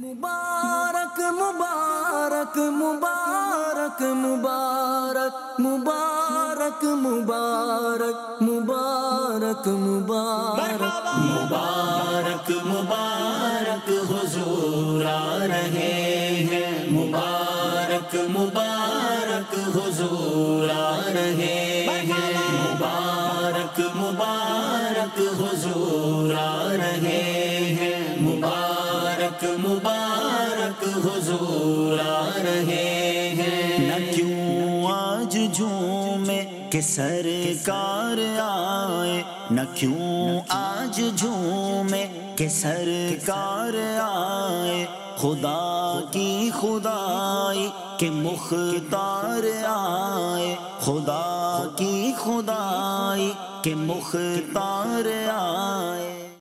मुबारक मुबारक मुबारक मुबारक मुबारक मुबारक मुबारक मुबारक मुबारक मुबारक हुजूर आ रहे हैं। मुबारक मुबारक हुजूर आ रहे हैं। मुबारक मुबारक हुजूर आ रहे हैं। मुबारक मुबारक हुजूर आ रहे हैं। न क्यों आज झूमे कि सरकार आए, न क्यों आज झूमे कि सरकार आए। खुदा की खुदाई के मुख्तार आए, खुदा की खुदाई के मुख्तार आए।